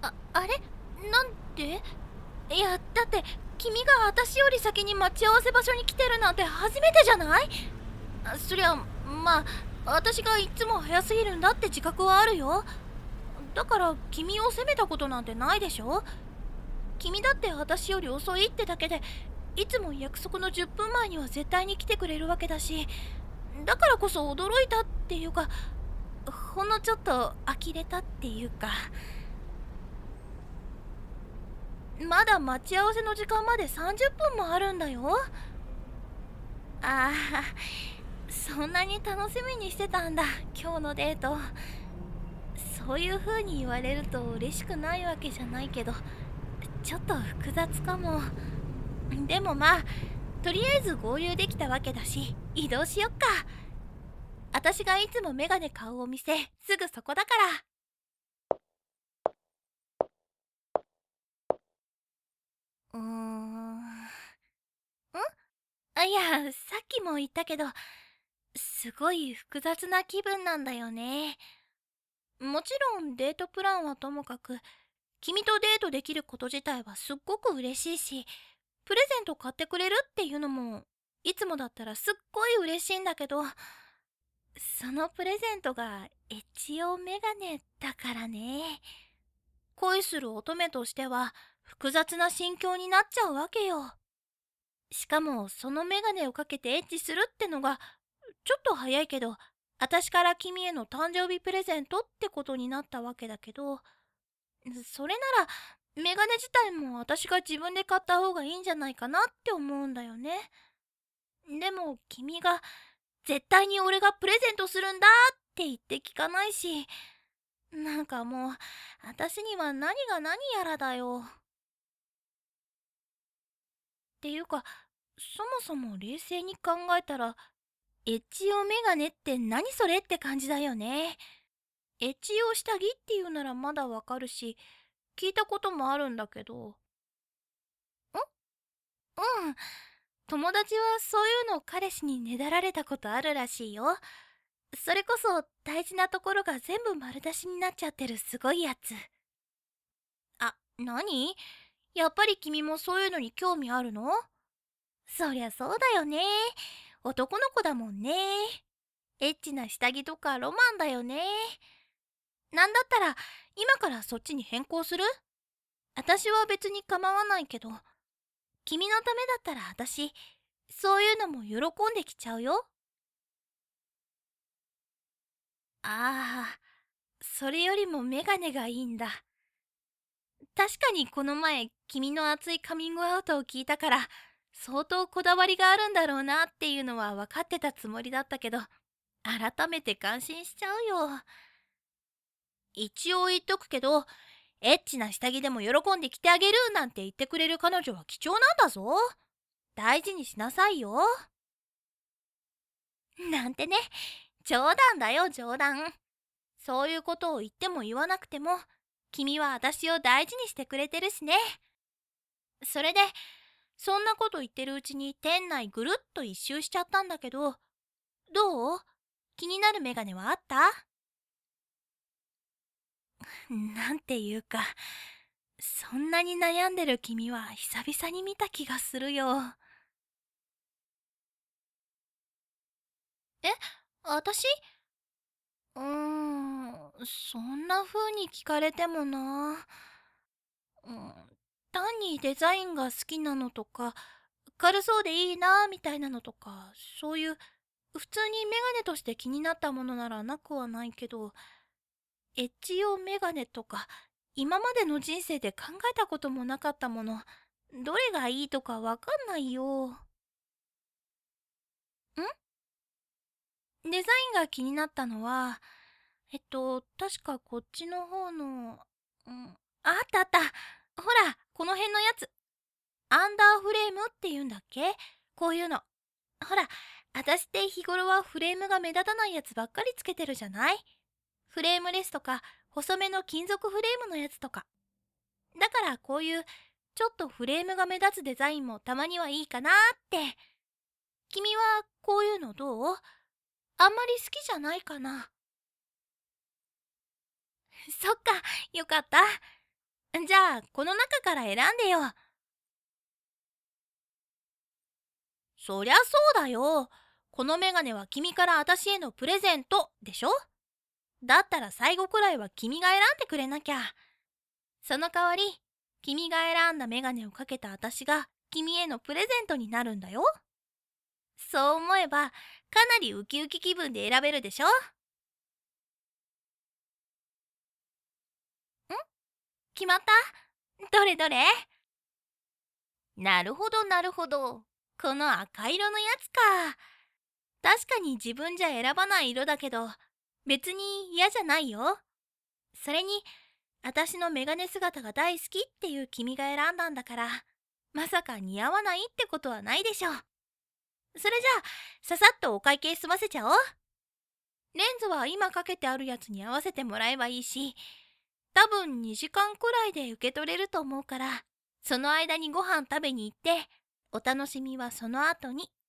あれなんで？いや、だって君が私より先に待ち合わせ場所に来てるなんて初めてじゃない？そりゃ、まあ、私がいつも早すぎるんだって自覚はあるよ。だから君を責めたことなんてないでしょ？君だって私より遅いってだけで、いつも約束の10分前には絶対に来てくれるわけだし、だからこそ驚いたっていうか、ほんのちょっと呆れたっていうか。まだ待ち合わせの時間まで30分もあるんだよ。ああ、そんなに楽しみにしてたんだ、今日のデート。そういう風に言われると嬉しくないわけじゃないけど、ちょっと複雑かも。でもまあ、とりあえず合流できたわけだし、移動しよっか。私がいつもメガネ買うお店、すぐそこだから。うーん。いや、さっきも言ったけど、すごい複雑な気分なんだよね。もちろんデートプランはともかく、君とデートできること自体はすっごく嬉しいし、プレゼント買ってくれるっていうのも、いつもだったらすっごい嬉しいんだけど、そのプレゼントがエッチ用メガネだからね。恋する乙女としては複雑な心境になっちゃうわけよ。しかもそのメガネをかけてエッチするってのがちょっと早いけど、私から君への誕生日プレゼントってことになったわけだけど、それならメガネ自体も私が自分で買った方がいいんじゃないかなって思うんだよね。でも君が絶対に俺がプレゼントするんだって言って聞かないし、なんかもう私には何が何やらだよ。っていうか、そもそも冷静に考えたら、エッジ用メガネって何それって感じだよね。エッジ用下着っていうならまだわかるし、聞いたこともあるんだけど。うん。友達はそういうのを彼氏にねだられたことあるらしいよ。それこそ大事なところが全部丸出しになっちゃってるすごいやつ。何？やっぱり君もそういうのに興味あるの？そりゃそうだよね。男の子だもんね。エッチな下着とかロマンだよね。なんだったら今からそっちに変更する？私は別に構わないけど、君のためだったら私、そういうのも喜んできちゃうよ。ああ、それよりもメガネがいいんだ。確かにこの前、君の熱いカミングアウトを聞いたから、相当こだわりがあるんだろうなっていうのは分かってたつもりだったけど、改めて感心しちゃうよ。一応言っとくけど、エッチな下着でも喜んで着てあげるなんて言ってくれる彼女は貴重なんだぞ。大事にしなさいよ。なんてね、冗談だよ冗談。そういうことを言っても言わなくても、君は私を大事にしてくれてるしね。それで、そんなこと言ってるうちに店内ぐるっと一周しちゃったんだけど、どう？気になるメガネはあった？なんていうか、そんなに悩んでる君は久々に見た気がするよ。え、私？そんな風に聞かれてもな。うん、単にデザインが好きなのとか、軽そうでいいなみたいなのとか、そういう普通にメガネとして気になったものならなくはないけど、エッジ用メガネとか、今までの人生で考えたこともなかったもの、どれがいいとかわかんないよ。デザインが気になったのは、確かこっちの方の、あったあった。ほら、この辺のやつ。アンダーフレームって言うんだっけ？こういうの。ほら、私って日頃はフレームが目立たないやつばっかりつけてるじゃない？フレームレスとか、細めの金属フレームのやつとか。だからこういう、ちょっとフレームが目立つデザインもたまにはいいかなーって。君はこういうのどう？あんまり好きじゃないかな？そっか、よかった。 じゃあ、この中から選んでよ。そりゃそうだよ。このメガネは君から私へのプレゼントでしょ。だったら最後くらいは君が選んでくれなきゃ。その代わり、君が選んだメガネをかけた私が君へのプレゼントになるんだよ。そう思えば、かなりウキウキ気分で選べるでしょ。決まった？どれどれ？なるほどなるほど。この赤色のやつか。確かに自分じゃ選ばない色だけど、別に嫌じゃないよ。それに、私のメガネ姿が大好きっていう君が選んだんだから、まさか似合わないってことはないでしょ。それじゃあ、ささっとお会計済ませちゃおう。レンズは今かけてあるやつに合わせてもらえばいいし、多分2時間くらいで受け取れると思うから、その間にご飯食べに行って、お楽しみはその後に。